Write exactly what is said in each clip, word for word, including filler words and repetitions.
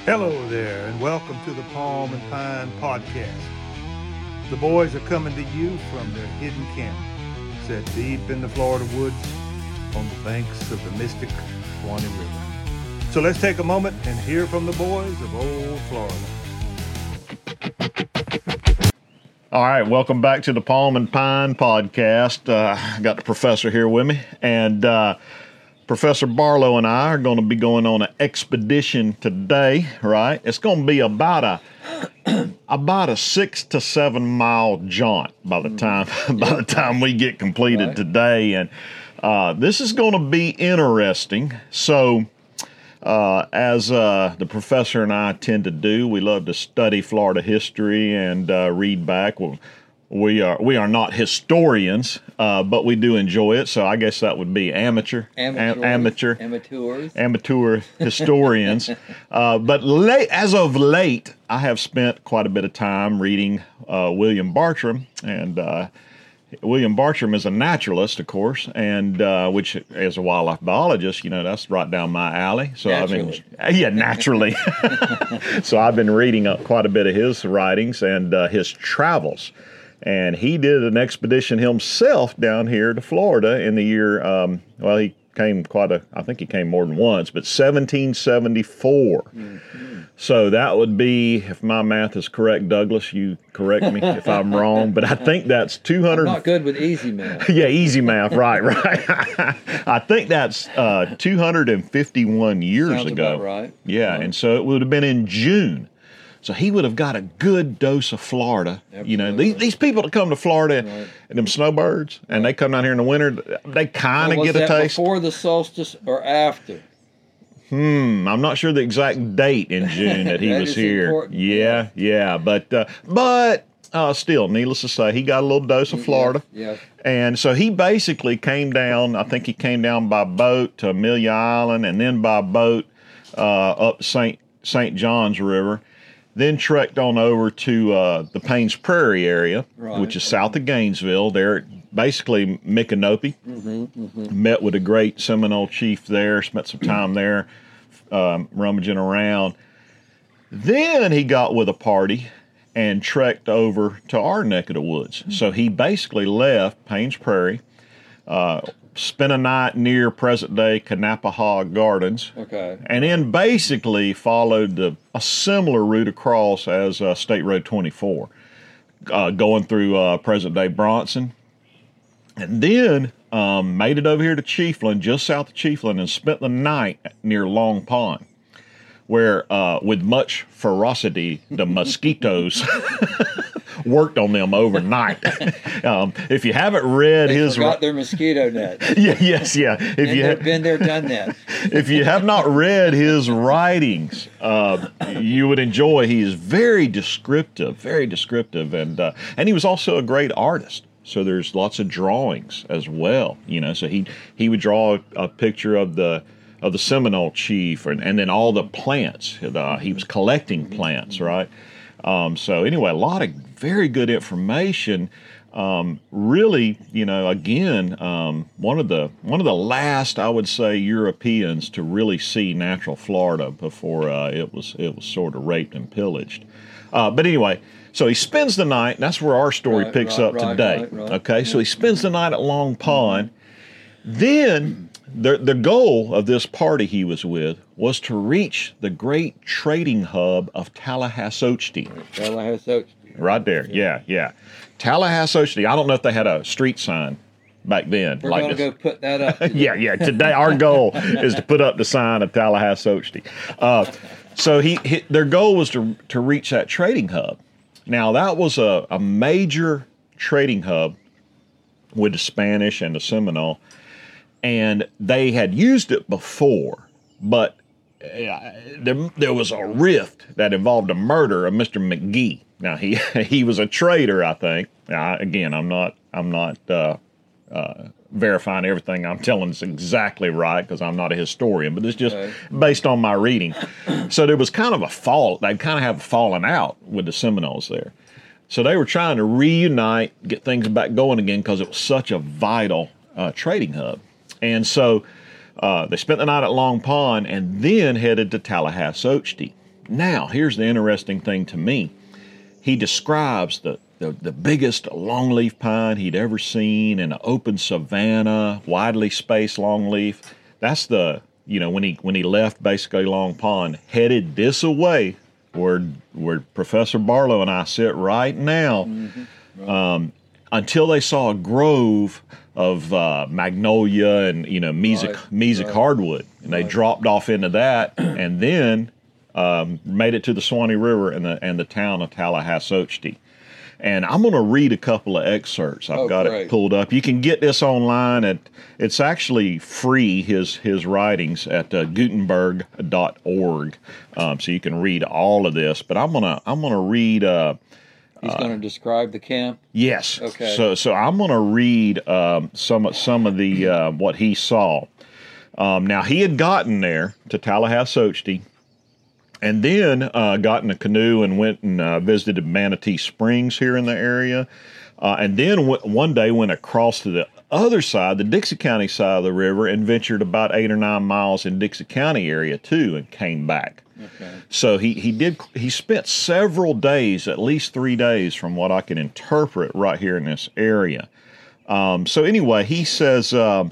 Hello there, and welcome to the Palm and Pine Podcast. The boys are coming to you from their hidden camp, set deep in the Florida woods on the banks of the mystic Suwannee River. So let's take a moment and hear from the boys of old Florida. All right, welcome back to the Palm and Pine Podcast. Uh, I got the professor here with me, and uh, Professor Barlow and I are going to be going on an expedition today, right? It's going to be about a about a six to seven mile jaunt by the time by the time we get completed Right. today, and uh, this is going to be interesting. So, uh, as uh, the professor and I tend to do, we love to study Florida history and uh, read back. Well, we are we are not historians, uh, but we do enjoy it. So I guess that would be amateur, Amateurs, am- amateur, amateurs. amateur historians. uh, but late, as of late, I have spent quite a bit of time reading uh, William Bartram, and uh, William Bartram is a naturalist, of course, and uh, which, as a wildlife biologist, you know, that's right down my alley. So Naturally. I've been, yeah, naturally. So I've been reading uh, quite a bit of his writings and uh, his travels. And he did an expedition himself down here to Florida in the year, um, well, he came quite a, I think he came more than once, but seventeen seventy-four. Mm-hmm. So that would be, if my math is correct, Douglas, you correct me if I'm wrong, but I think that's two hundred. I'm not good with easy math. Yeah, easy math, right, right. I think that's uh, two hundred fifty-one years Sounds ago. about right. Yeah, Right. and so it would have been in June. So he would have got a good dose of Florida. You know, Absolutely. these these people that come to Florida, Right. and them snowbirds, and they come down here in the winter, they kind of Was get a that taste. before the solstice or after? Hmm, I'm not sure the exact date in June that he That was is here. important. Yeah, yeah, but uh, but uh, still, needless to say, he got a little dose of Florida. Yeah. And so he basically came down, I think he came down by boat to Amelia Island and then by boat uh, up Saint Saint John's River, then trekked on over to uh, the Paynes Prairie area, Right. which is south of Gainesville. There, basically Micanopy. Met with a great Seminole chief there, spent some time there, um, rummaging around. Then he got with a party and trekked over to our neck of the woods. So he basically left Paynes Prairie, uh, spent a night near present-day Kanapaha Gardens, Okay. and then basically followed the, a similar route across as uh, State Road twenty-four, uh, going through uh, present-day Bronson, and then um, made it over here to Chiefland, just south of Chiefland, and spent the night near Long Pond, where uh, with much ferocity the mosquitoes worked on them overnight. um, if you haven't read They his, forgot their mosquito net. yeah, yes, yeah. If Been you there, ha- been there, done that. if you have not read his writings, uh, you would enjoy. He is very descriptive, very descriptive, and uh, and he was also a great artist. So there's lots of drawings as well, you know. So he he would draw a, a picture of the of the Seminole chief, and, and then all the plants. Uh, he was collecting plants, right? Um, so anyway, a lot of very good information. Um, really, you know, again, um, one of the one of the last, I would say, Europeans to really see natural Florida before uh, it was it was sort of raped and pillaged. Uh, but anyway, so he spends the night. And that's where our story Right, picks right, up right, today. right, right. Okay, so he spends the night at Long Pond. Then the the goal of this party he was with was to reach the great trading hub of Tallahassee. Tallahassee. Right there, yeah, yeah. Tallahassee. I don't know if they had a street sign back then. We're like going to this. go put that up. today. Yeah, yeah. Today, our goal is to put up the sign of Tallahassee. Uh, so he, he, their goal was to to reach that trading hub. Now that was a, a major trading hub with the Spanish and the Seminole, and they had used it before, but uh, there there was a rift that involved the murder of Mister McGee. Now he he was a traitor, I think. Now, again, I'm not I'm not. Uh, uh, verifying everything I'm telling is exactly right because I'm not a historian, but it's just Okay. based on my reading. So there was kind of a fall. They kind of have fallen out with the Seminoles there. So they were trying to reunite, get things back going again because it was such a vital uh, trading hub. And so uh, they spent the night at Long Pond and then headed to Tallahassee. Now, here's the interesting thing to me. He describes the, the, the biggest longleaf pine he'd ever seen in an open savanna, widely spaced longleaf. That's the, you know, when he when he left basically Long Pond, headed this away where where Professor Barlow and I sit right now, mm-hmm. right. Um, until they saw a grove of uh, magnolia and, you know, mesic, right. mesic right. hardwood. And right. they dropped off into that and then um, made it to the Suwannee River and the, and the town of Tallahassee. And I'm going to read a couple of excerpts. I've oh, got great. it pulled up. You can get this online. At, it's actually free, his his writings, at uh, Gutenberg dot org. Um, so you can read all of this. But I'm going to I'm gonna read... Uh, He's going to describe the camp? Yes. Okay. So so I'm going to read um, some, some of the uh, what he saw. Um, now, he had gotten there to Tallahassee and then uh, got in a canoe and went and uh, visited Manatee Springs here in the area. Uh, and then w- one day went across to the other side, the Dixie County side of the river, and ventured about eight or nine miles in Dixie County area, too, and came back. Okay. So he, he did he spent several days, at least three days from what I can interpret right here in this area. Um, so anyway, he says uh,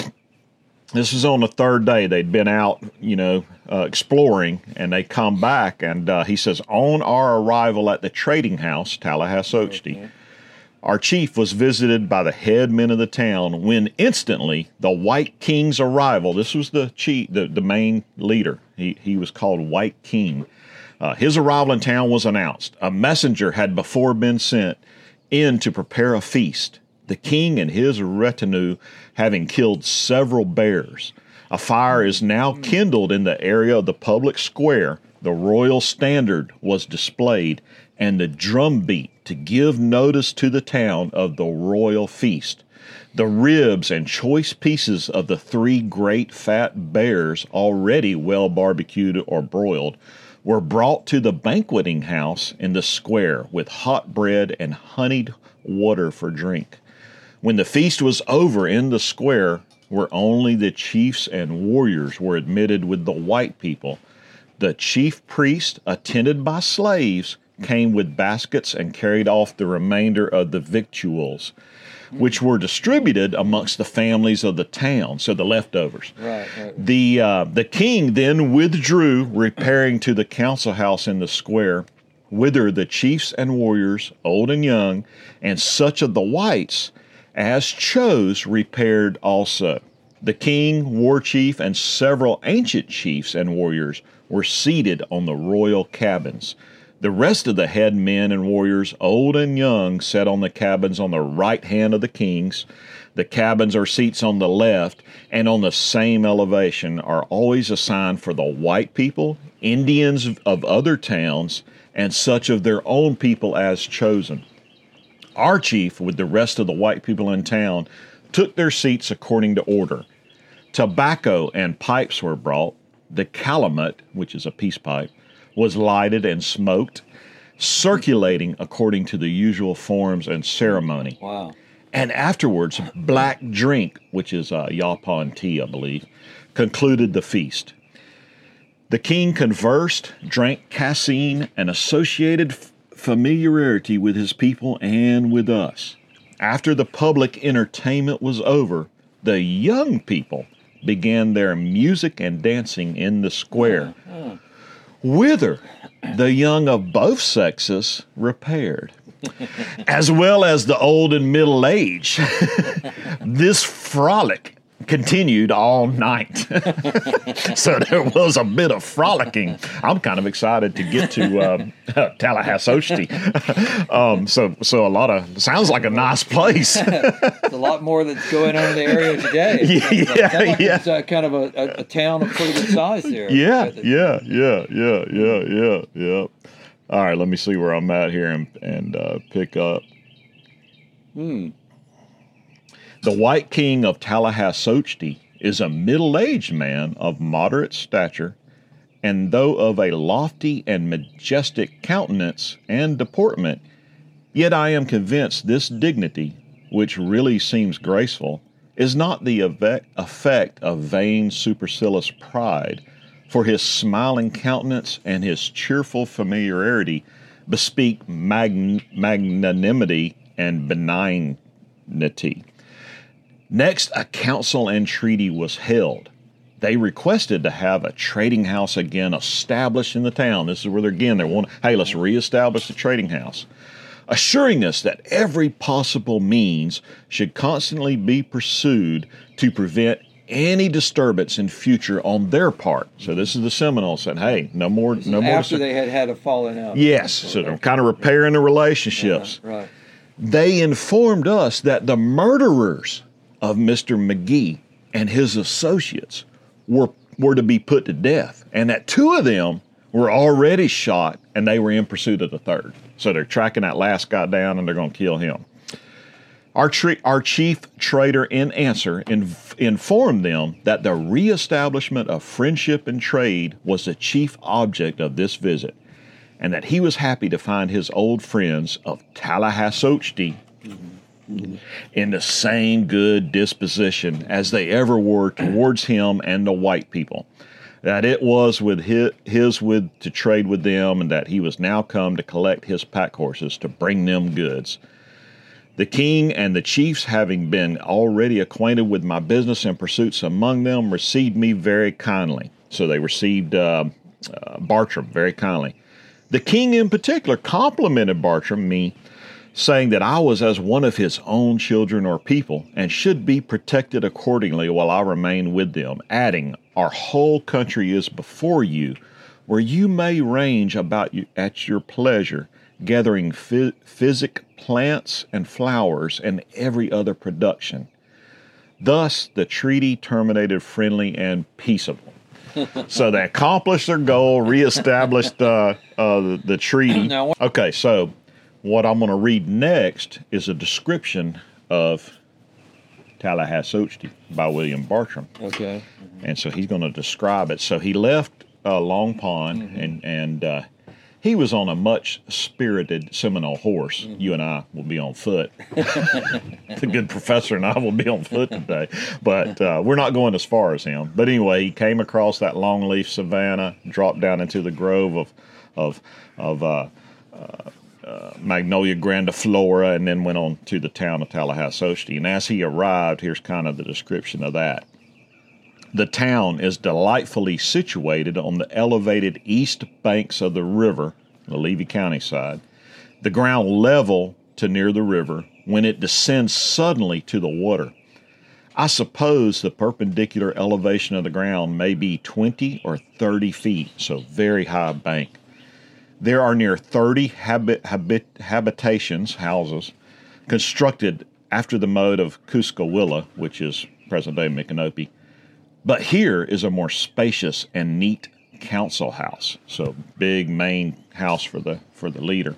this is on the third day. They'd been out, you know, uh, exploring, and they come back. And uh, he says, on our arrival at the trading house, Tallahassee, okay. our chief was visited by the head men of the town when instantly the White King's arrival, this was the chief, the, the main leader. He, he was called White King. Uh, his arrival in town was announced. A messenger had before been sent in to prepare a feast. The king and his retinue having killed several bears. A fire is now kindled in the area of the public square. The royal standard was displayed, and the drum beat to give notice to the town of the royal feast. The ribs and choice pieces of the three great fat bears, already well barbecued or broiled, were brought to the banqueting house in the square with hot bread and honeyed water for drink. When the feast was over in the square, where only the chiefs and warriors were admitted with the white people, the chief priest, attended by slaves, came with baskets and carried off the remainder of the victuals, which were distributed amongst the families of the town, so the leftovers. Right, right. The uh, the king then withdrew, repairing to the council house in the square, whither the chiefs and warriors, old and young, and such of the whites as chose repaired also. The king, war chief, and several ancient chiefs and warriors were seated on the royal cabins. The rest of the head men and warriors, old and young, sat on the cabins on the right hand of the kings. The cabins or seats on the left, and on the same elevation, are always assigned for the white people, Indians of other towns, and such of their own people as chosen. Our chief, with the rest of the white people in town, took their seats according to order. Tobacco and pipes were brought. The calumet, which is a peace pipe, was lighted and smoked, circulating according to the usual forms and ceremony. Wow. And afterwards, black drink, which is uh, yaupon tea, I believe, concluded the feast. The king conversed, drank cassine, and associated f- familiarity with his people and with us. After the public entertainment was over, the young people began their music and dancing in the square, uh, uh. whither the young of both sexes repaired, as well as the old and middle age. This frolic continued all night. So there was a bit of frolicking. I'm kind of excited to get to um, Tallahassee. um, so, so a lot of sounds like a nice place. It's a lot more that's going on in the area today. Yeah, yeah, like yeah. It's uh, kind of a, a, a town of pretty good size there. Yeah, yeah, yeah, yeah, yeah, yeah, yeah. All right, let me see where I'm at here and and uh, pick up. Hmm. The White King of Tallahassee is a middle-aged man of moderate stature, and though of a lofty and majestic countenance and deportment, yet I am convinced this dignity, which really seems graceful, is not the effect of vain supercilious pride, for his smiling countenance and his cheerful familiarity bespeak magn- magnanimity and benignity. Next, a council and treaty was held. They requested to have a trading house again established in the town. This is where they're again, they want, hey, let's reestablish the trading house, assuring us that every possible means should constantly be pursued to prevent any disturbance in future on their part. So this is the Seminoles saying, hey, no more, This no is more. after they had had a falling out. Yes, so they're kind of repairing the relationships. Yeah, right. They informed us that the murderers of Mister McGee and his associates were were to be put to death, and that two of them were already shot, and they were in pursuit of the third. So they're tracking that last guy down, and they're going to kill him. Our, tre- our chief trader, in answer, inf- informed them that the reestablishment of friendship and trade was the chief object of this visit, and that he was happy to find his old friends of Tallahassee mm-hmm. in the same good disposition as they ever were towards him and the white people, that it was with his, his with to trade with them, and that he was now come to collect his pack horses to bring them goods. The king and the chiefs, having been already acquainted with my business and pursuits among them, received me very kindly. So they received uh, uh, Bartram very kindly. The king in particular complimented Bartram, me, saying that I was as one of his own children or people, and should be protected accordingly while I remain with them, adding, our whole country is before you, where you may range about you at your pleasure, gathering phy- physic plants and flowers and every other production. Thus the treaty terminated friendly and peaceable. So they accomplished their goal, reestablished uh, uh, the, the treaty. Now, Okay, so what I'm going to read next is a description of Tallahassee by William Bartram. Okay. And so he's going to describe it. So he left uh, Long Pond, mm-hmm. and, and uh, he was on a much spirited Seminole horse. Mm-hmm. You and I will be on foot. The good professor and I will be on foot today. But uh, we're not going as far as him. But anyway, he came across that longleaf savanna, dropped down into the grove of of of uh, uh, uh, Magnolia grandiflora, and then went on to the town of Tallahassee. And as he arrived, here's kind of the description of that. The town is delightfully situated on the elevated east banks of the river, the Levy County side, the ground level to near the river, when it descends suddenly to the water. I suppose the perpendicular elevation of the ground may be twenty or thirty feet, so very high bank. There are near thirty habit, habit, habitations, houses, constructed after the mode of Cuscowilla, which is present-day Micanopy. But here is a more spacious and neat council house, so big main house for the for the leader.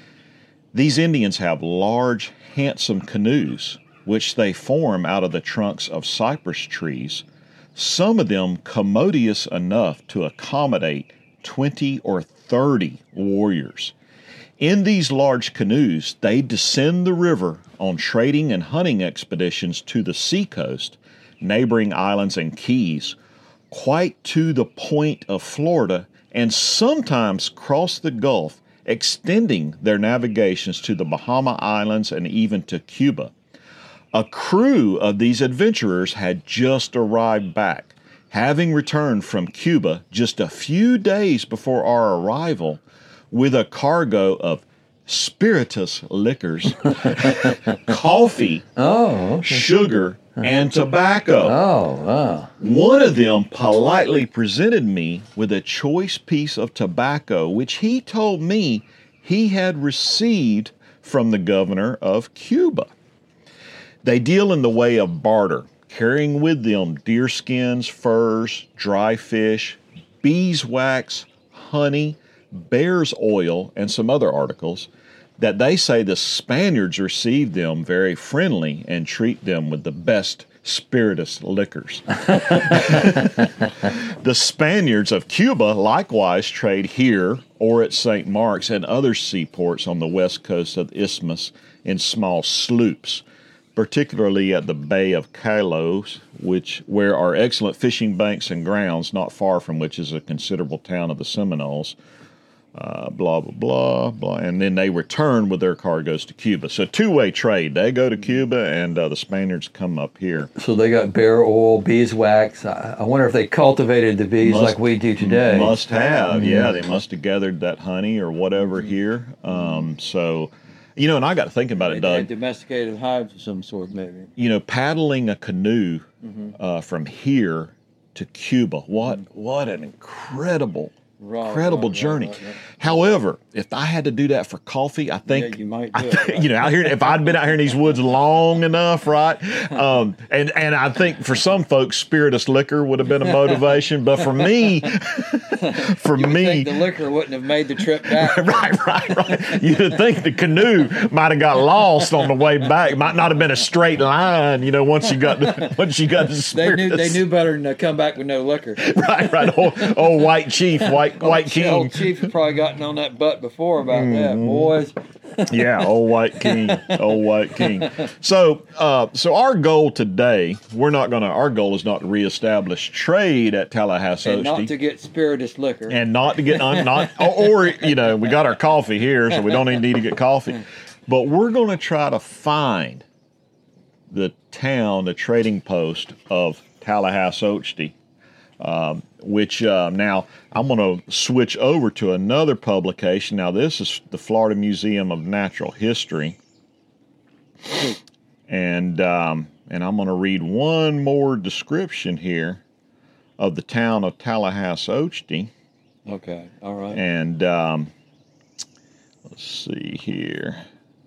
These Indians have large, handsome canoes, which they form out of the trunks of cypress trees, some of them commodious enough to accommodate twenty or thirty warriors. In these large canoes, they descend the river on trading and hunting expeditions to the seacoast, neighboring islands and keys, quite to the point of Florida, and sometimes cross the Gulf, extending their navigations to the Bahama Islands and even to Cuba. A crew of these adventurers had just arrived back, having returned from Cuba just a few days before our arrival, with a cargo of spirituous liquors, coffee, Oh, okay. sugar, and tobacco. Oh, wow. One of them politely presented me with a choice piece of tobacco, which he told me he had received from the governor of Cuba. They deal in the way of barter, carrying with them deerskins, furs, dry fish, beeswax, honey, bear's oil, and some other articles, that they say the Spaniards receive them very friendly and treat them with the best spirituous liquors. The Spaniards of Cuba likewise trade here or at Saint Mark's and other seaports on the west coast of the Isthmus in small sloops. particularly at the Bay of Kylos, which where are excellent fishing banks and grounds, not far from which is a considerable town of the Seminoles. Uh, blah, blah, blah, blah. And then they return with their cargoes to Cuba. So two-way trade. They go to Cuba, and uh, the Spaniards come up here. So they got bear oil, beeswax. I, I wonder if they cultivated the bees Must- like we do today. Must have, yeah. They must have gathered that honey or whatever here. Um, so, you know, and I got to think about it, They had Doug. domesticated hives of some sort, maybe. You know, paddling a canoe uh, from here to Cuba. What what an incredible, Right, incredible right, right, journey. right, right. However, if I had to do that for coffee, I think Yeah, you might I do think, it, right? you know, out here, if I'd been out here in these woods long enough, right? Um, and and I think for some folks, spirituous liquor would have been a motivation, but for me, for You would me, think the liquor wouldn't have made the trip back. right, right, right. You'd think the canoe might have got lost on the way back. It might not have been a straight line, you know. Once you got to, once you got to They spirits. knew they knew better than to come back with no liquor. Right, right. Old, old white chief, white white king. Old Chief had probably gotten on that butt before about that, Mm-hmm. boys. Yeah, old white king, old white king. So, uh, so our goal today, we're not going to. Our goal is not to reestablish trade at Tallahassee, And not to get spirituous liquor. and not to get un, not or, or you know, we got our coffee here, so we don't even need to get coffee. But we're going to try to find the town, the trading post of Tallahassee. Um, which uh, now I'm going to switch over to another publication. Now this is the Florida Museum of Natural History, and um, and I'm going to read one more description here of the town of Tallahassee. Okay, all right. And um, let's see here.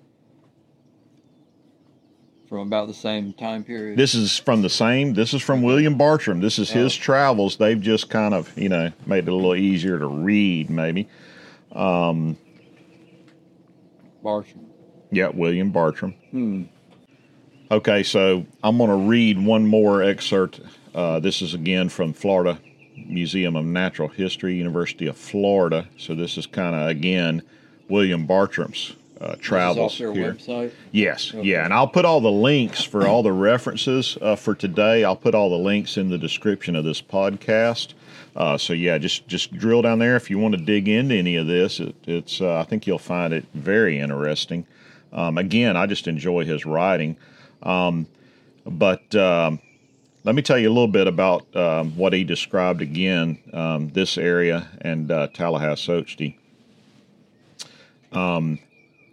From about the same time period. This is from the same. This is from William Bartram. This is his Oh. travels. They've just kind of, you know, made it a little easier to read, maybe. Um, Bartram. yeah, William Bartram. Hmm. Okay, so I'm going to read one more excerpt. Uh, this is again from Florida Museum of Natural History, University of Florida. So this is kind of again William Bartram's uh, travels This is off their here. website. Yes, Okay. yeah, and I'll put all the links for all the references uh, for today. I'll put all the links in the description of this podcast. Uh, so yeah, just just drill down there if you want to dig into any of this. It, it's uh, I think you'll find it very interesting. Um, again, I just enjoy his writing. Um, but um, let me tell you a little bit about um, what he described again. Um, this area and uh, Tallahassee. Um,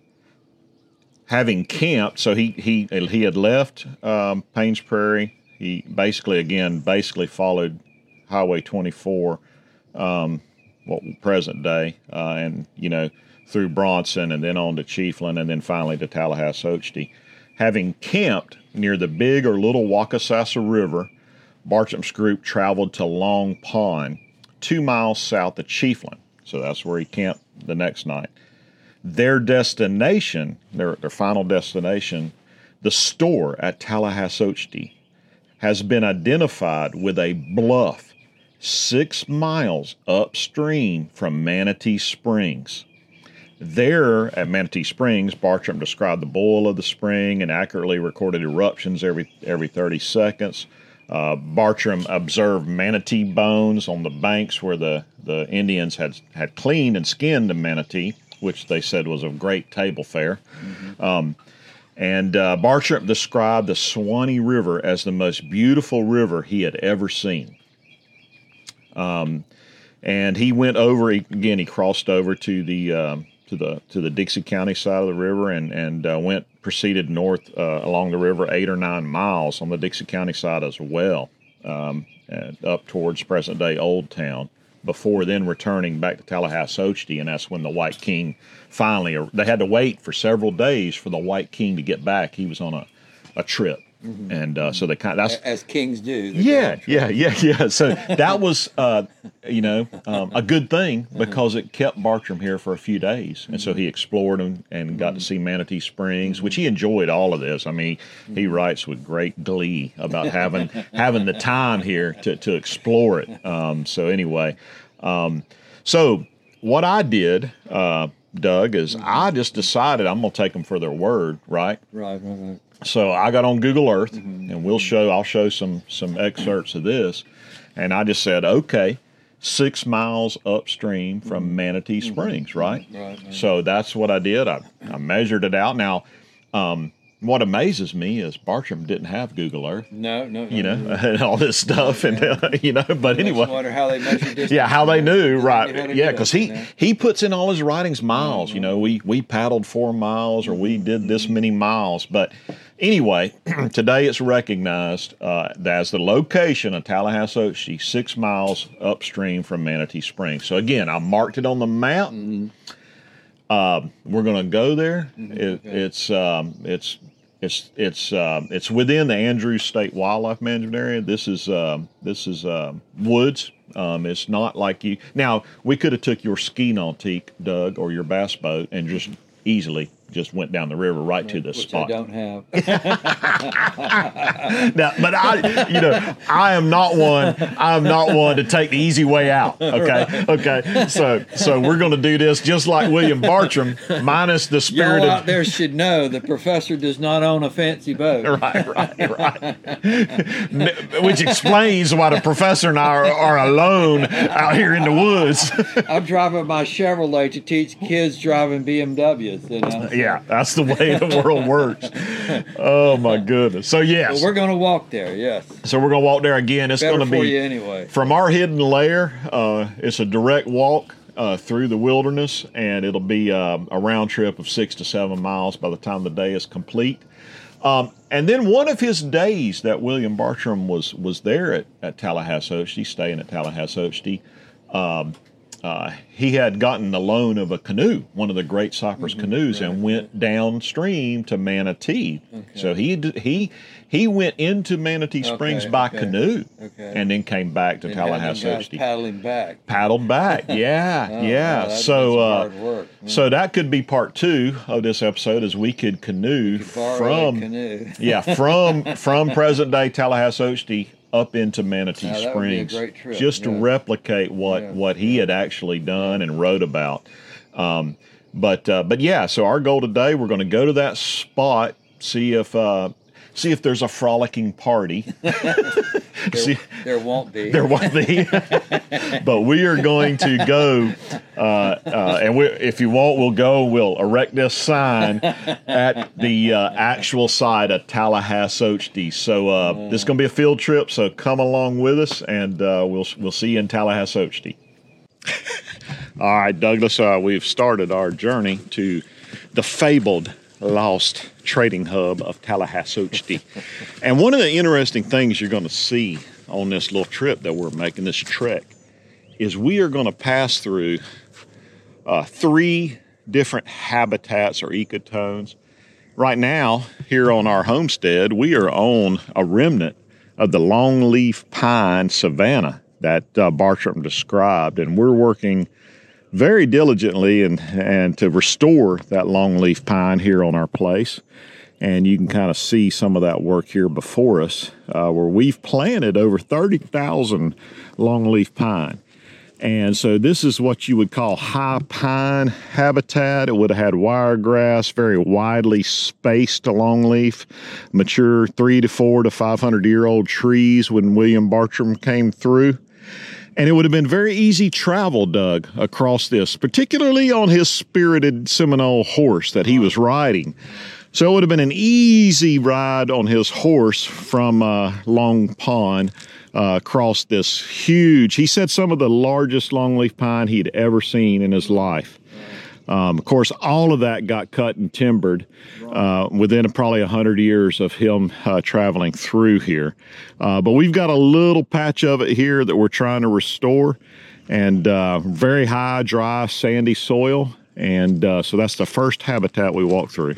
having camped, so he he he had left um, Paynes Prairie. He basically again basically followed Highway twenty-four, um, what present day, uh, and you know through Bronson and then on to Chiefland and then finally to Tallahassee. Having camped near the Big or Little Wakasasa River, Bartram's group traveled to Long Pond, two miles south of Chiefland. So that's where he camped the next night. Their destination, their, their final destination, the store at Tallahassee, has been identified with a bluff six miles upstream from Manatee Springs. There at Manatee Springs, Bartram described the boil of the spring and accurately recorded eruptions every every thirty seconds. Uh, Bartram observed manatee bones on the banks where the, the Indians had, had cleaned and skinned the manatee, which they said was of great table fare. Mm-hmm. Um, and uh, Bartram described the Suwannee River as the most beautiful river he had ever seen. Um, and he went over, he, again, he crossed over to the... Um, to the to the Dixie County side of the river and and uh, went proceeded north uh, along the river eight or nine miles on the Dixie County side as well, um, and up towards present day Old Town. Before then returning back to Tallahassee, and that's when the White King finally. They had to wait for several days for the White King to get back. He was on a, a trip, mm-hmm. and uh, so they kind of, that's As kings do. They yeah, go yeah, yeah, yeah. So that was, uh, you know, um, a good thing because it kept Bartram here for a few days, and so he explored and, and got to see Manatee Springs, which he enjoyed all of this. I mean, he writes with great glee about having having the time here to to explore it. Um, so anyway, um, so what I did, uh, Doug, is I just decided I'm going to take them for their word, right? Right, right, right. So I got on Google Earth, mm-hmm. and we'll show. I'll show some some excerpts of this, and I just said, okay, six miles upstream from mm-hmm. Manatee Springs, mm-hmm. right? Right, right? So that's what I did. I, I measured it out. Now, um, what amazes me is Bartram didn't have Google Earth. No, no, no. You know, no. and all this stuff, and uh, you know. But anyway, I wonder how they measured distance. Yeah, how they knew, right? Yeah, because he you know? he puts in all his writings miles. Mm-hmm. You know, we we paddled four miles, or we did this many miles. But anyway, today it's recognized uh, as the location of Tallahassee, six miles upstream from Manatee Springs. So again, I marked it on the map. Mm-hmm. Uh, we're going to go there. Mm-hmm. It, okay. It's um, it's it's it's um, it's within the Andrews State Wildlife Management Area. This is um, this is um, woods. Um, it's not like you. Now we could have took your ski nautique, Doug, or your bass boat, and just easily just went down the river right, right to this which spot. I don't have. Now, but I, you know, I am not one. I am not one to take the easy way out. Okay, okay. So, so we're going to do this just like William Bartram, minus the spirit Y'all of. out there should know the professor does not own a fancy boat. Right, right, right. Which explains why the professor and I are, are alone out here in the woods. I'm driving my Chevrolet to teach kids driving B M Ws. You know? Yeah, that's the way the world works. Oh my goodness. So yes, well, we're going to walk there. Yes. So we're going to walk there again. It's going to be for you anyway. From our hidden lair. Uh, it's a direct walk uh, through the wilderness, and it'll be uh, a round trip of six to seven miles by the time the day is complete. Um, and then one of his days that William Bartram was was there at, at Tallahassee, staying at Tallahassee, um, uh, he had gotten the loan of a canoe, one of the Great Cypress mm-hmm, canoes, right, and went right. downstream to Manatee. Okay. So he he he went into Manatee Springs okay, by okay, canoe, okay. and then came back to and Tallahassee. Paddling back. Paddled back, yeah, oh, yeah. Wow, that, so, uh, hard work. Yeah. so that could be part two of this episode, as we could canoe we could from canoe. yeah from from present day Tallahassee up into Manatee now, that Springs, would be a great trip. just yeah. to replicate what, yeah. what he had actually done and wrote about. Um, but uh, but yeah, so our goal today, we're going to go to that spot, see if uh, see if there's a frolicking party. there, see, there won't be. There won't be. But we are going to go, uh, uh, and we, if you want, we'll go. We'll erect this sign at the uh, actual site of Tallahassee. So uh, mm. this is going to be a field trip. So come along with us, and uh, we'll we'll see you in Tallahassee. All right, Douglas. Uh, we've started our journey to the fabled lost trading hub of Tallahassee. And one of the interesting things you're going to see on this little trip that we're making, this trek, is we are going to pass through uh, three different habitats or ecotones. Right now, here on our homestead, we are on a remnant of the longleaf pine savanna that uh, Bartram described, and we're working very diligently and, and to restore that longleaf pine here on our place. And you can kind of see some of that work here before us, uh, where we've planted over thirty thousand longleaf pine. And so this is what you would call high pine habitat. It would have had wiregrass, very widely spaced longleaf, mature three to four to five hundred year old trees when William Bartram came through. And it would have been very easy travel, Doug, across this, particularly on his spirited Seminole horse that he was riding. So it would have been an easy ride on his horse from uh, Long Pond uh, across this huge, he said some of the largest longleaf pine he'd ever seen in his life. Um, of course, all of that got cut and timbered uh, within probably one hundred years of him uh, traveling through here. Uh, but we've got a little patch of it here that we're trying to restore, and uh, very high, dry, sandy soil. And uh, so that's the first habitat we walk through.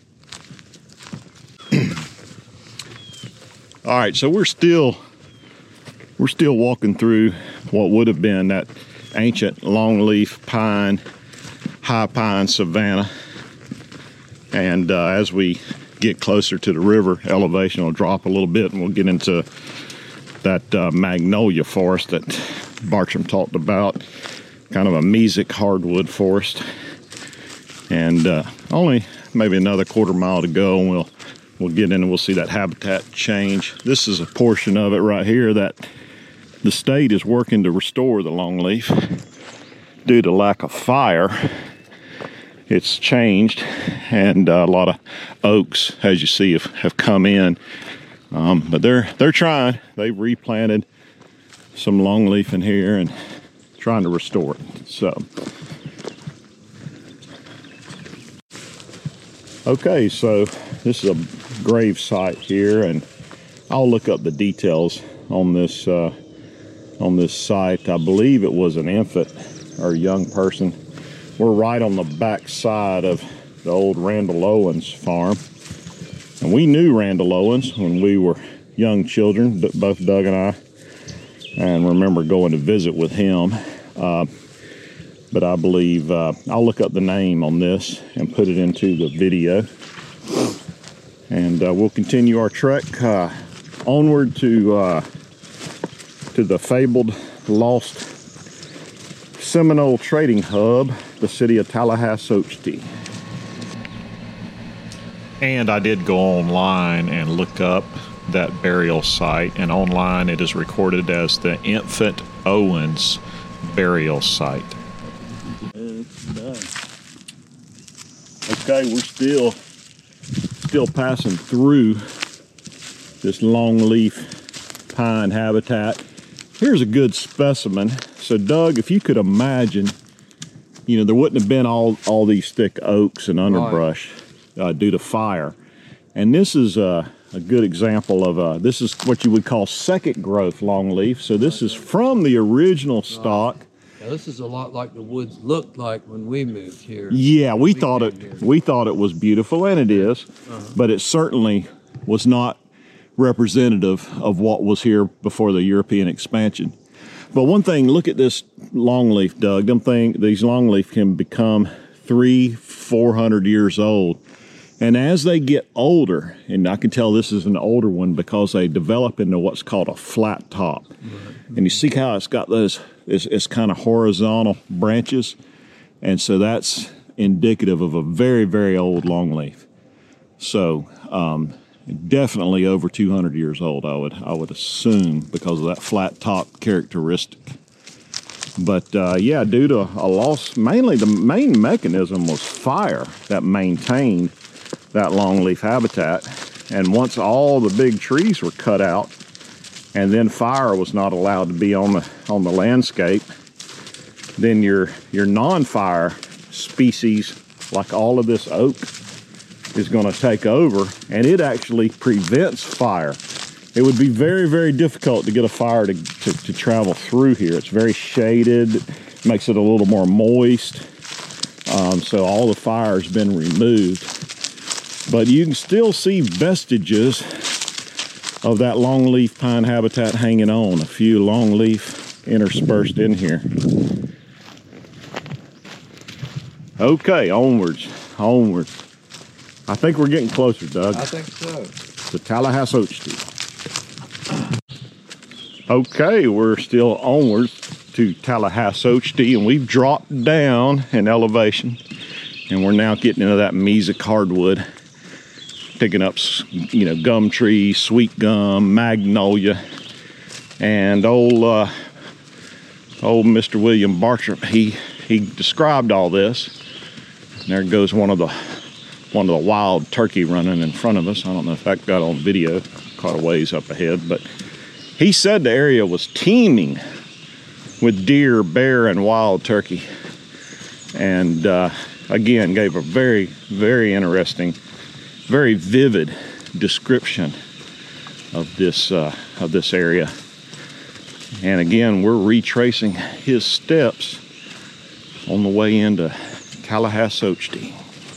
All right, so we're still we're still walking through what would have been that ancient longleaf pine, high pine savanna. And uh, as we get closer to the river, elevation will drop a little bit, and we'll get into that uh, magnolia forest that Bartram talked about, kind of a mesic hardwood forest. And uh, only maybe another quarter mile to go, and we'll we'll get in and we'll see that habitat change. This is a portion of it right here that the state is working to restore the longleaf. Due to lack of fire, it's changed, and uh, a lot of oaks, as you see, have, have come in. Um, but they're they're trying. They've replanted some longleaf in here and trying to restore it. So, okay, so this is a grave site here, and I'll look up the details on this uh, on this site. I believe it was an infant or a young person. We're right on the back side of the old Randall Owens farm. And we knew Randall Owens when we were young children, both Doug and I, and remember going to visit with him. Uh, but I believe, uh, I'll look up the name on this and put it into the video. And uh, we'll continue our trek uh, onward to, uh, to the fabled lost Seminole trading hub, the city of Tallahassee. And I did go online and look up that burial site, and online it is recorded as the Infant Owens burial site. Okay, we're still still passing through this longleaf pine habitat. Here's a good specimen. So Doug, if you could imagine, you know, there wouldn't have been all, all these thick oaks and underbrush uh, due to fire. And this is uh, a good example of, uh, this is what you would call second growth longleaf. So this is from the original stock. Now, this is a lot like the woods looked like when we moved here. Yeah, we, we thought it here. we thought it was beautiful, and it is, uh-huh. But it certainly was not representative of what was here before the European expansion. But one thing, look at this longleaf, Doug. Them thing, these longleaf can become three, four hundred years old. And as they get older, and I can tell this is an older one because they develop into what's called a flat top. Right. And you see how it's got those, it's, it's kind of horizontal branches. And so that's indicative of a very, very old longleaf. So, um, definitely over two hundred years old, I would I would assume, because of that flat top characteristic. But uh, yeah, due to a loss, mainly the main mechanism was fire that maintained that longleaf habitat. And once all the big trees were cut out, and then fire was not allowed to be on the on the landscape, then your your non-fire species, like all of this oak, is going to take over, and it actually prevents fire. It would be very, very difficult to get a fire to, to, to travel through here. It's very shaded, makes it a little more moist. Um, so all the fire has been removed. But you can still see vestiges of that longleaf pine habitat hanging on. A few longleaf interspersed in here. Okay, onwards, onwards. I think we're getting closer, Doug. I think so. To Tallahassee. Okay, we're still onwards to Tallahassee, and we've dropped down in elevation, and we're now getting into that mesic hardwood, picking up, you know, gum trees, sweet gum, magnolia, and old uh, old Mister William Bartram. He he described all this. And there goes one of the one of the wild turkey running in front of us. I don't know if that got on video, caught a ways up ahead, but he said the area was teeming with deer, bear, and wild turkey. And uh, again, gave a very, very interesting, very vivid description of this uh, of this area. And again, we're retracing his steps on the way into Tallahassee.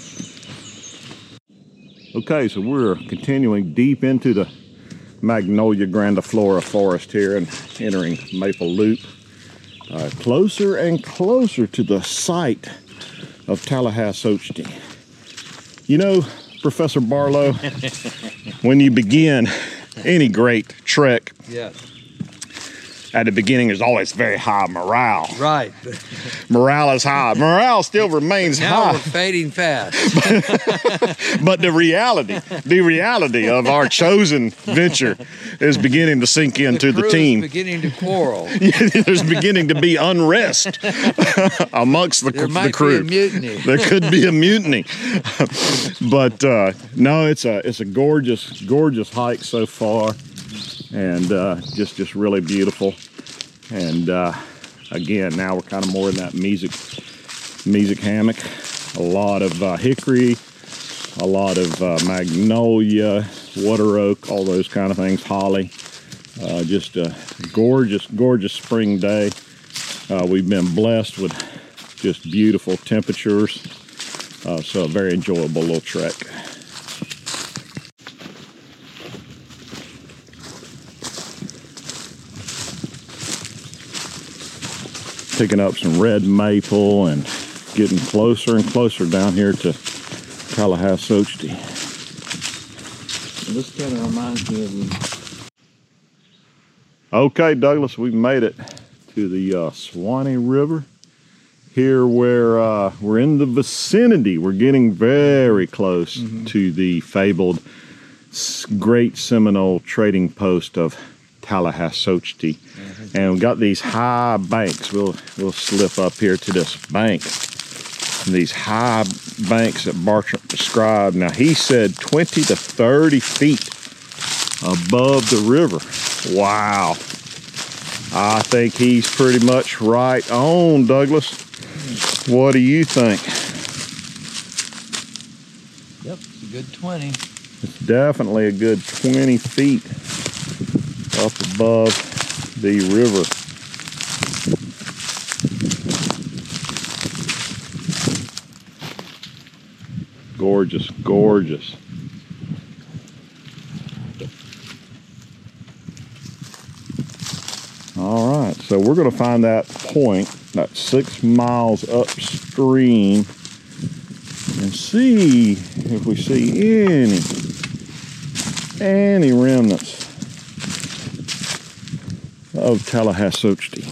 Okay, so we're continuing deep into the Magnolia grandiflora forest here and entering Maple Loop. Uh, closer and closer to the site of Tallahassee. You know, Professor Barlow, when you begin any great trek, yes, at the beginning, there's always very high morale. Right. Morale is high. Morale still remains Now high. we're fading fast. But the reality, the reality of our chosen venture is beginning to sink into the, crew team. is beginning to quarrel. There's beginning to be unrest amongst the, There the might crew. be a mutiny. There could be a mutiny. But uh, no, it's a it's a gorgeous, gorgeous hike so far, and uh, just just really beautiful. And uh, again, now we're kind of more in that music music hammock. A lot of uh, hickory, a lot of uh, magnolia, water oak, all those kind of things, holly. Uh, just a gorgeous, gorgeous spring day. Uh, we've been blessed with just beautiful temperatures. Uh, so a very enjoyable little trek. Picking up some red maple and getting closer and closer down here to Tallahassee. This kind of reminds me of... Okay, Douglas, we've made it to the uh, Suwannee River. Here where uh, we're in the vicinity. We're getting very close mm-hmm. to the fabled Great Seminole trading post of Tallahassee. Mm-hmm. And we've got these high banks. We'll, we'll slip up here to this bank. And these high banks that Bartram described. Now he said twenty to thirty feet above the river. Wow. I think he's pretty much right on, Douglas. What do you think? Yep, it's a good twenty. It's definitely a good twenty feet up above the river. Gorgeous, gorgeous. All right, so we're going to find that point, that six miles upstream, and see if we see any, any remnants of Tallahassee.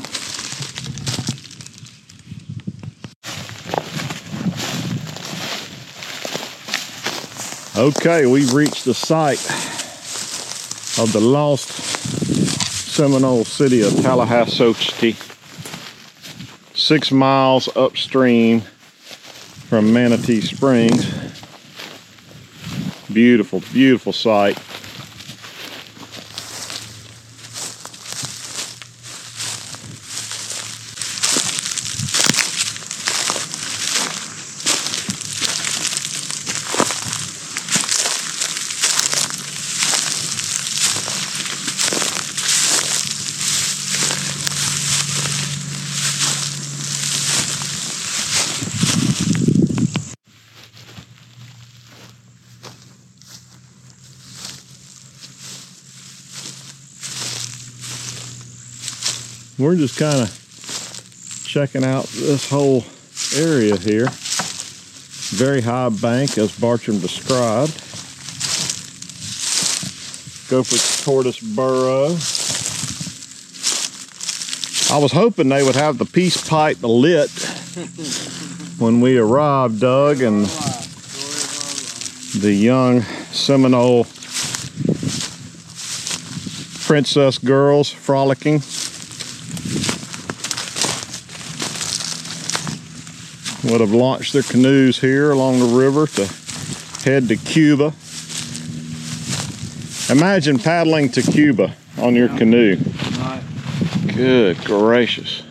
Okay, we've reached the site of the lost Seminole city of Tallahassee, six miles upstream from Manatee Springs. Beautiful, beautiful site. We're just kind of checking out this whole area here. Very high bank, as Bartram described. Gopher tortoise burrow. I was hoping they would have the peace pipe lit when we arrived, Doug, and the young Seminole princess girls frolicking. Would have launched their canoes here along the river to head to Cuba. Imagine paddling to Cuba on your canoe. Good gracious.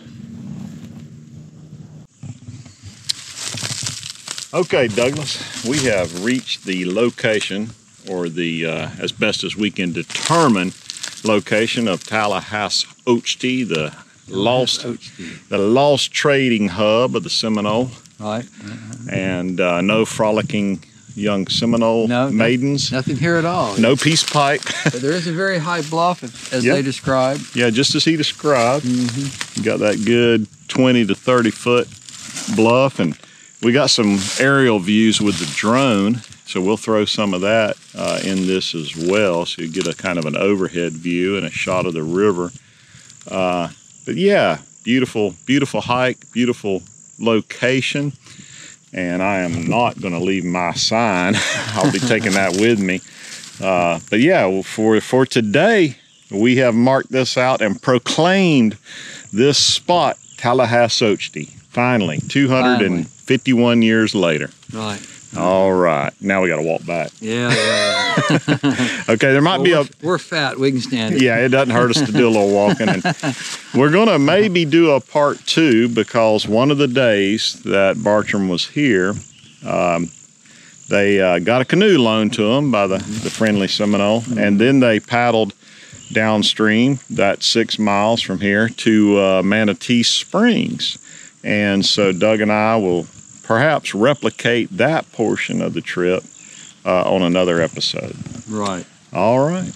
Okay, Douglas, we have reached the location, or the, uh, as best as we can determine, location of Tallahassee, the lost, the lost trading hub of the Seminole. Right. And uh, no frolicking young Seminole no, maidens. Nothing here at all. No peace pipe. But there is a very high bluff, as yep. they described. Yeah, just as he described. Mm-hmm. You got that good twenty to thirty foot bluff, and we got some aerial views with the drone, so we'll throw some of that uh, in this as well, so you get a kind of an overhead view and a shot of the river Uh, but yeah, beautiful, beautiful hike, beautiful location. And I am not going to leave my sign. I'll be taking that with me. Uh, but yeah, for, for today, we have marked this out and proclaimed this spot Tallahassee. Finally, two hundred fifty-one Finally. Years later. Right. All right. Now we got to walk back. Yeah, yeah, yeah. Okay, there might well, be we're, a... We're fat. We can stand it. Yeah, it doesn't hurt us to do a little walking. And we're going to maybe do a part two because one of the days that Bartram was here, um, they uh, got a canoe loaned to them by the, the friendly Seminole, mm-hmm. and then they paddled downstream, that six miles from here, to uh, Manatee Springs. And so Doug and I will perhaps replicate that portion of the trip uh, on another episode. Right. All right.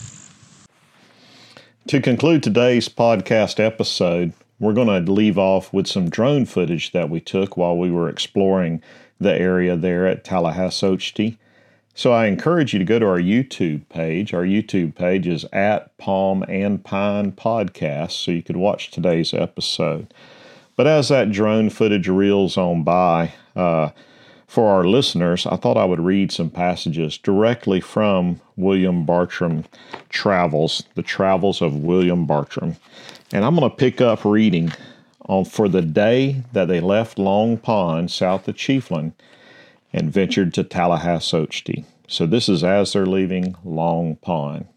To conclude today's podcast episode, we're going to leave off with some drone footage that we took while we were exploring the area there at Tallahassee. So I encourage you to go to our YouTube page. Our YouTube page is at Palm and Pine Podcast, so you could watch today's episode. But as that drone footage reels on by, uh, for our listeners, I thought I would read some passages directly from William Bartram Travels, the Travels of William Bartram. And I'm going to pick up reading on for the day that they left Long Pond, south of Chiefland, and ventured to Tallahassee. So this is as they're leaving Long Pond.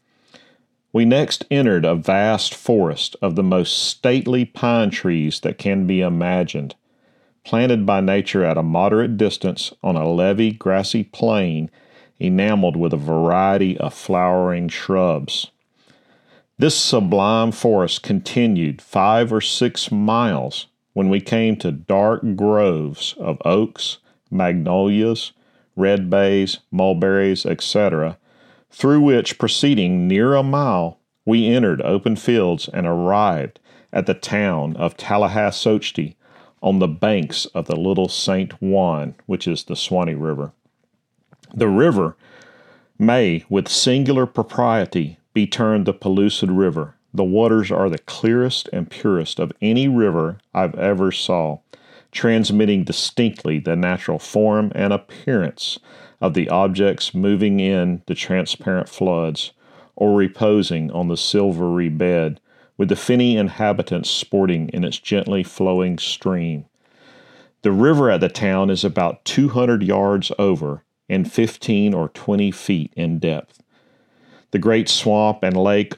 We next entered a vast forest of the most stately pine trees that can be imagined, planted by nature at a moderate distance on a level grassy plain enameled with a variety of flowering shrubs. This sublime forest continued five or six miles when we came to dark groves of oaks, magnolias, red bays, mulberries, et cetera, through which, proceeding near a mile, we entered open fields and arrived at the town of Tallahassee on the banks of the Little Saint Juan, which is the Suwannee River. The river may, with singular propriety, be termed the Pellucid River. The waters are the clearest and purest of any river I've ever saw, transmitting distinctly the natural form and appearance of the objects moving in the transparent floods, or reposing on the silvery bed, with the finny inhabitants sporting in its gently flowing stream. The river at the town is about two hundred yards over and fifteen or twenty feet in depth. The great swamp and lake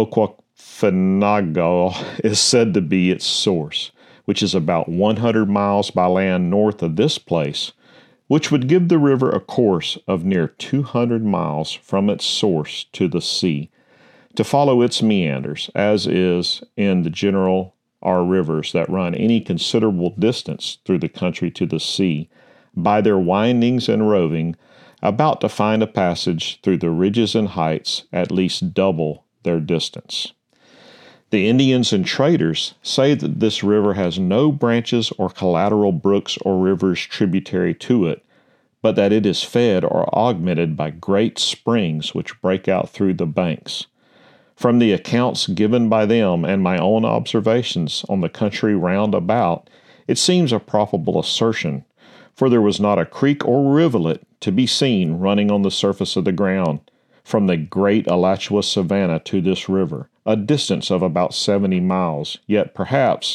Oquafenago is said to be its source, which is about one hundred miles by land north of this place, which would give the river a course of near two hundred miles from its source to the sea, to follow its meanders, as is in the general are rivers that run any considerable distance through the country to the sea, by their windings and roving, about to find a passage through the ridges and heights at least double their distance. The Indians and traders say that this river has no branches or collateral brooks or rivers tributary to it, but that it is fed or augmented by great springs which break out through the banks. From the accounts given by them and my own observations on the country round about, it seems a probable assertion, for there was not a creek or rivulet to be seen running on the surface of the ground, from the great Alachua savanna to this river, a distance of about seventy miles, yet perhaps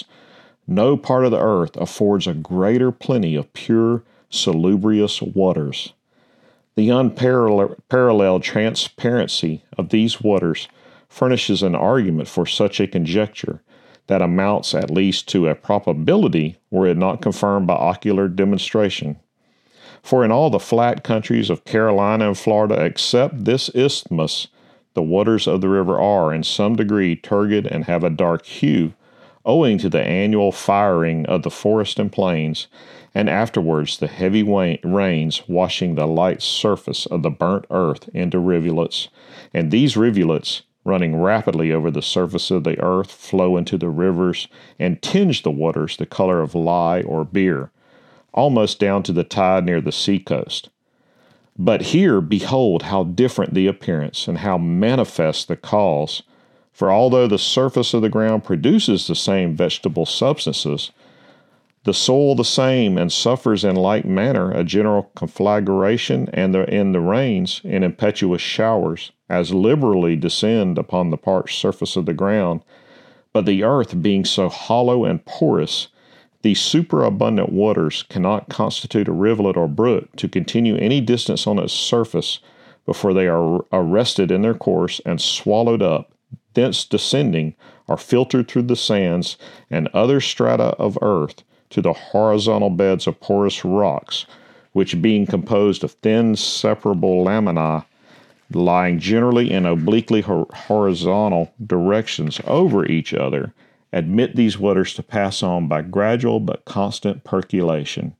no part of the earth affords a greater plenty of pure, salubrious waters. The unparalleled transparency of these waters furnishes an argument for such a conjecture that amounts at least to a probability were it not confirmed by ocular demonstration. For in all the flat countries of Carolina and Florida except this isthmus, the waters of the river are in some degree turgid and have a dark hue, owing to the annual firing of the forest and plains, and afterwards the heavy rains washing the light surface of the burnt earth into rivulets, and these rivulets, running rapidly over the surface of the earth, flow into the rivers and tinge the waters the color of lye or beer, almost down to the tide near the seacoast. But here behold how different the appearance, and how manifest the cause, For although the surface of the ground produces the same vegetable substances, the soil the same, and suffers in like manner a general conflagration and the, in the rains and impetuous showers, as liberally descend upon the parched surface of the ground. But the earth being so hollow and porous, these superabundant waters cannot constitute a rivulet or brook to continue any distance on its surface before they are arrested in their course and swallowed up, thence descending, are filtered through the sands and other strata of earth to the horizontal beds of porous rocks, which being composed of thin separable laminae, lying generally in obliquely horizontal directions over each other, admit these waters to pass on by gradual but constant percolation.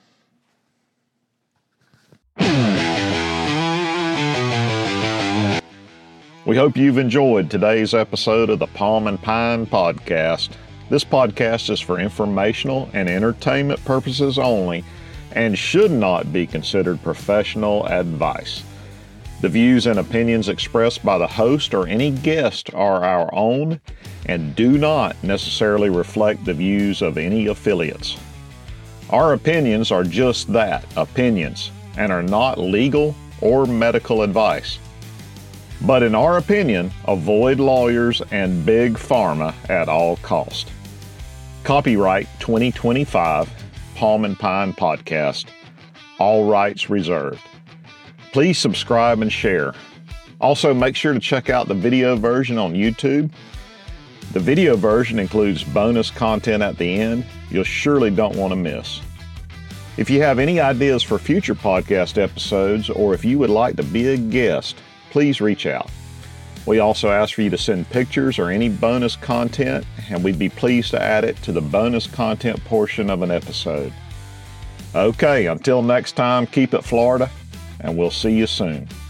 We hope you've enjoyed today's episode of the Palm and Pine Podcast. This podcast is for informational and entertainment purposes only and should not be considered professional advice. The views and opinions expressed by the host or any guest are our own and do not necessarily reflect the views of any affiliates. Our opinions are just that, opinions, and are not legal or medical advice. But in our opinion, avoid lawyers and big pharma at all cost. Copyright twenty twenty-five, Palm and Pine Podcast. All rights reserved. Please subscribe and share. Also, make sure to check out the video version on YouTube. The video version includes bonus content at the end you'll surely don't want to miss. If you have any ideas for future podcast episodes, or if you would like to be a guest, please reach out. We also ask for you to send pictures or any bonus content, and we'd be pleased to add it to the bonus content portion of an episode. Okay, until next time, keep it Florida, and we'll see you soon.